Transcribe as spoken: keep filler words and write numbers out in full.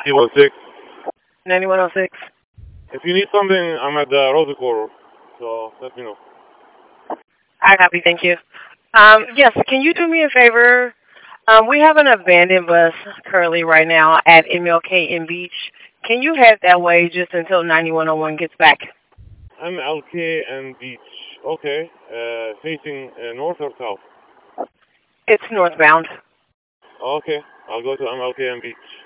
one six. ninety-one oh six. If you need something, I'm at the Rosicor, so let me know. I copy, thank you. Um, yes, can you do me a favor? Um, we have an abandoned bus currently right now at M L K and Beach. Can you head that way just until ninety-one oh one gets back? M L K and Beach. Okay. Uh, facing uh, north or south? It's northbound. Okay. I'll go to M L K and Beach.